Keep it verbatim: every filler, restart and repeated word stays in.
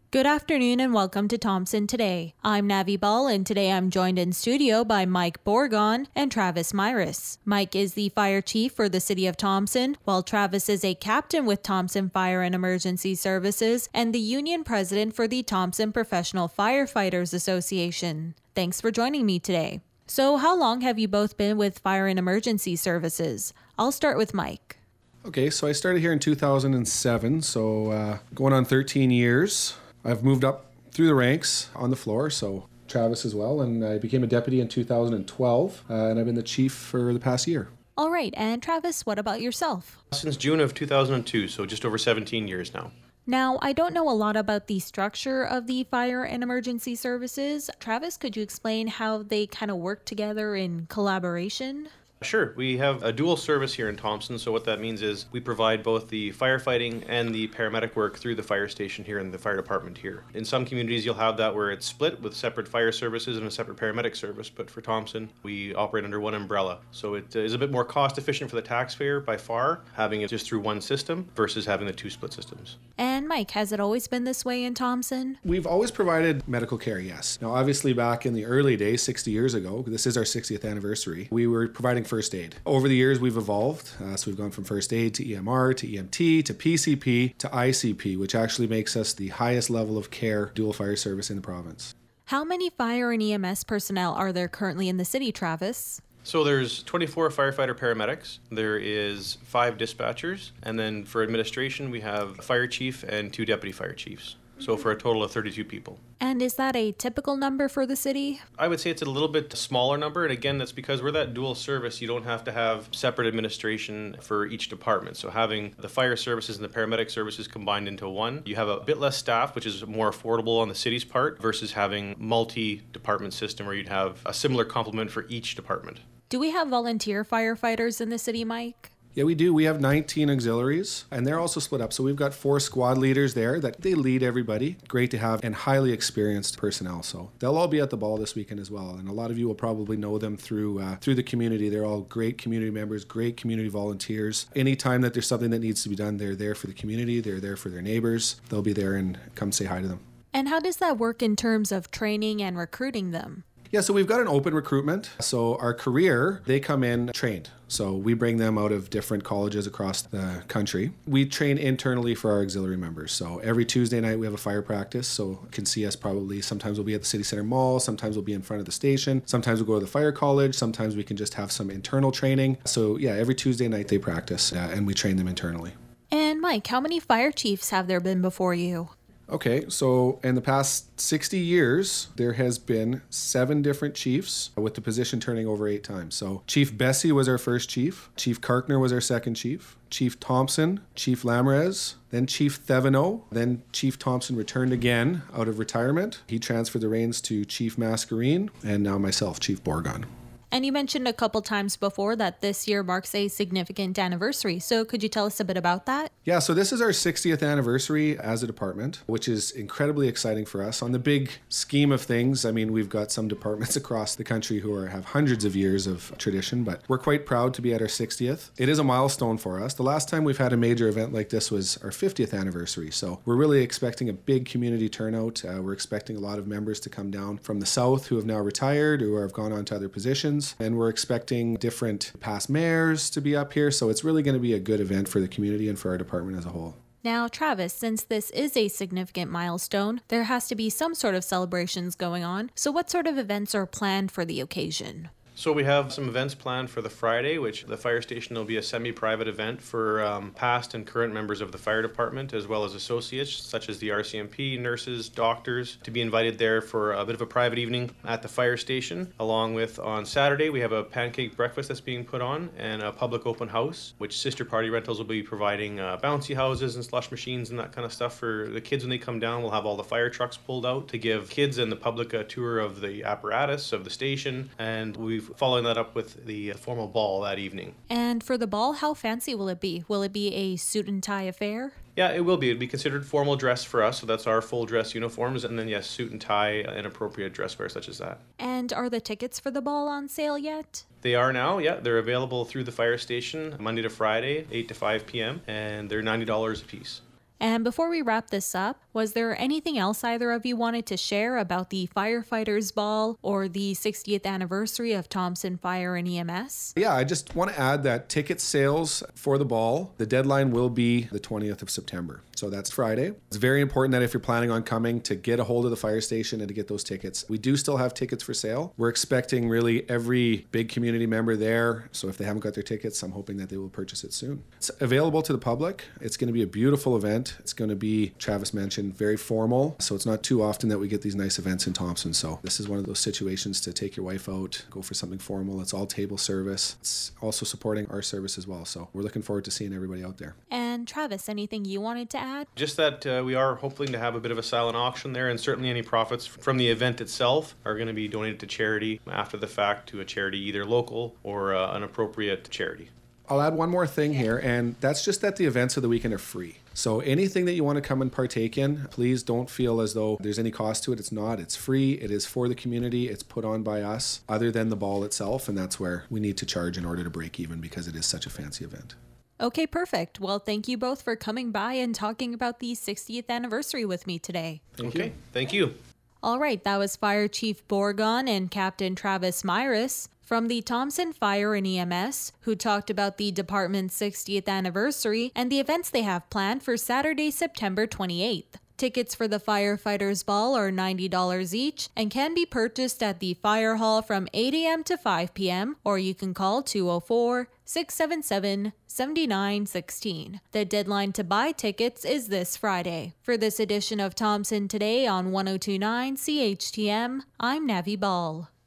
Good afternoon and welcome to Thompson Today. I'm Navi Ball and today I'm joined in studio by Mike Borgon and Travis Myris. Mike is the fire chief for the city of Thompson, while Travis is a captain with Thompson Fire and Emergency Services and the union president for the Thompson Professional Firefighters Association. Thanks for joining me today. So how long have you both been with Fire and Emergency Services? I'll start with Mike. Okay, so I started here in two thousand seven, so uh, going on thirteen years. I've moved up through the ranks on the floor, so Travis as well, and I became a deputy in two thousand twelve, uh, and I've been the chief for the past year. All right, and Travis, what about yourself? Since June of two thousand two, so just over seventeen years now. Now, I don't know a lot about the structure of the Fire and Emergency Services. Travis, could you explain how they kind of work together in collaboration? Sure. We have a dual service here in Thompson, so what that means is we provide both the firefighting and the paramedic work through the fire station here in the fire department here. In some communities you'll have that where it's split with separate fire services and a separate paramedic service, but for Thompson we operate under one umbrella. So it is a bit more cost efficient for the taxpayer by far, having it just through one system versus having the two split systems. And Mike, has it always been this way in Thompson? We've always provided medical care, yes. Now obviously back in the early days, sixty years ago, this is our sixtieth anniversary, we were providing first aid. Over the years, we've evolved. Uh, so we've gone from first aid to E M R to E M T to P C P to I C P, which actually makes us the highest level of care dual fire service in the province. How many fire and E M S personnel are there currently in the city, Travis? So there's twenty-four firefighter paramedics, there is five dispatchers, and then for administration we have a fire chief and two deputy fire chiefs. So for a total of thirty-two people. And is that a typical number for the city? I would say it's a little bit smaller number, and again, that's because we're that dual service. You don't have to have separate administration for each department. So having the fire services and the paramedic services combined into one, you have a bit less staff, which is more affordable on the city's part, versus having multi-department system where you'd have a similar complement for each department. Do we have volunteer firefighters in the city, Mike? Yeah, we do. We have nineteen auxiliaries, and they're also split up. So we've got four squad leaders there that they lead everybody. Great to have, and highly experienced personnel. So they'll all be at the ball this weekend as well. And a lot of you will probably know them through uh, through the community. They're all great community members, great community volunteers. Anytime that there's something that needs to be done, they're there for the community. They're there for their neighbors. They'll be there and come say hi to them. And how does that work in terms of training and recruiting them? Yeah, so we've got an open recruitment. So our career, they come in trained. So we bring them out of different colleges across the country. We train internally for our auxiliary members. So every Tuesday night we have a fire practice. So you can see us probably, sometimes we'll be at the City Center Mall, sometimes we'll be in front of the station, sometimes we'll go to the fire college, sometimes we can just have some internal training. So yeah, every Tuesday night they practice uh, and we train them internally. And Mike, how many fire chiefs have there been before you? Okay, so in the past sixty years, there has been seven different chiefs with the position turning over eight times. So Chief Bessie was our first chief, Chief Karkner was our second chief, Chief Thompson, Chief Lamrez, then Chief Thevenot, then Chief Thompson returned again out of retirement. He transferred the reins to Chief Mascarene, and now myself, Chief Borgon. And you mentioned a couple times before that this year marks a significant anniversary. So could you tell us a bit about that? Yeah, so this is our sixtieth anniversary as a department, which is incredibly exciting for us. On the big scheme of things, I mean, we've got some departments across the country who are, have hundreds of years of tradition, but we're quite proud to be at our sixtieth. It is a milestone for us. The last time we've had a major event like this was our fiftieth anniversary. So we're really expecting a big community turnout. Uh, we're expecting a lot of members to come down from the south who have now retired or have gone on to other positions. And we're expecting different past mayors to be up here. So it's really going to be a good event for the community and for our department as a whole. Now, Travis, since this is a significant milestone, there has to be some sort of celebrations going on. So what sort of events are planned for the occasion? So we have some events planned for the Friday, which the fire station will be a semi-private event for um, past and current members of the fire department, as well as associates, such as the R C M P, nurses, doctors, to be invited there for a bit of a private evening at the fire station. Along with, on Saturday, we have a pancake breakfast that's being put on and a public open house, which Sister Party Rentals will be providing uh, bouncy houses and slush machines and that kind of stuff for the kids when they come down. We'll have all the fire trucks pulled out to give kids and the public a tour of the apparatus of the station, and we've following that up with the formal ball that evening. And for the ball, how fancy will it be? Will it be a suit and tie affair? Yeah, it will be. It'd be considered formal dress for us, so that's our full dress uniforms, and then yes, suit and tie and appropriate dress wear such as that. And are the tickets for the ball on sale yet? They are now, yeah. They're available through the fire station Monday to Friday, eight to five p.m., and they're ninety dollars a piece. And before we wrap this up, Was there anything else either of you wanted to share about the Firefighters Ball or the sixtieth anniversary of Thompson Fire and E M S? Yeah, I just want to add that ticket sales for the ball, the deadline will be the twentieth of September. So that's Friday. It's very important that if you're planning on coming to get a hold of the fire station and to get those tickets. We do still have tickets for sale. We're expecting really every big community member there. So if they haven't got their tickets, I'm hoping that they will purchase it soon. It's available to the public. It's going to be a beautiful event. It's going to be, Travis mentioned, very formal. So it's not too often that we get these nice events in Thompson. So this is one of those situations to take your wife out, go for something formal. It's all table service. It's also supporting our service as well. So we're looking forward to seeing everybody out there. And Travis, anything you wanted to add? Just that uh, we are hoping to have a bit of a silent auction there, and certainly any profits from the event itself are going to be donated to charity after the fact, to a charity either local or uh, an appropriate charity. I'll add one more thing here, and that's just that the events of the weekend are free. So anything that you want to come and partake in, please don't feel as though there's any cost to it. It's not. It's free. It is for the community. It's put on by us, other than the ball itself, and that's where we need to charge in order to break even because it is such a fancy event. Okay, perfect. Well, thank you both for coming by and talking about the sixtieth anniversary with me today. Thank okay, you. Thank you. All right, that was Fire Chief Borgon and Captain Travis Myris from the Thompson Fire and E M S, who talked about the department's sixtieth anniversary and the events they have planned for Saturday, September twenty-eighth. Tickets for the Firefighters Ball are ninety dollars each and can be purchased at the Fire Hall from eight a.m. to five p.m. or you can call two oh four, six seven seven, seven nine one six. The deadline to buy tickets is this Friday. For this edition of Thompson Today on one oh two point nine C H T M, I'm Navi Ball.